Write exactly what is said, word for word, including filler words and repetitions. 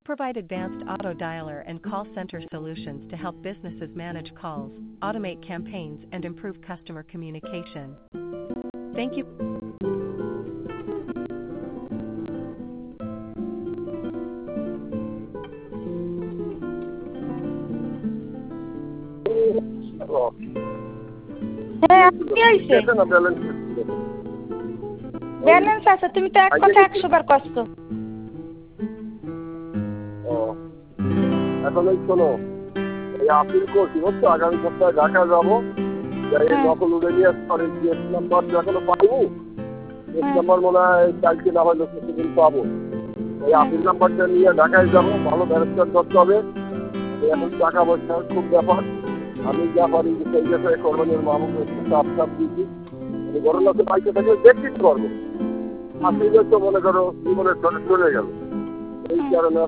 provide advanced auto dialer and call center solutions to help businesses manage calls, automate campaigns, and improve customer communication. Thank you. হ্যাঁ, কি হইছে? Balance আছে, তুমি তো এক কথা একশো বার কষ্ট। এখন এই শোনো, এই আপিল করছি বুঝছো, আগামী সপ্তাহে ঢাকা যাবো, যাই দখল উঠে নিয়ে আসতে জিএস নাম্বার এখনো পাইনি, জিএস নাম্বার মনে হয় কালকে না হলে প্রতিদিন পাবো। এই আপিল নাম্বারটা নিয়ে ঢাকায় যাবো, ভালো ব্যারিস্টার করতে হবে। এখন টাকা পয়সার খুব ব্যাপার, আমি যা পারি সেই ব্যাপারে কোরবানির মামুকে একটু চাপ চাপ দিচ্ছি, আমি বড় লোকের বাইকে থেকে দেখতে পারবো। আপিলে তো মনে করো জীবনের ধরে চলে গেল, এই কারণে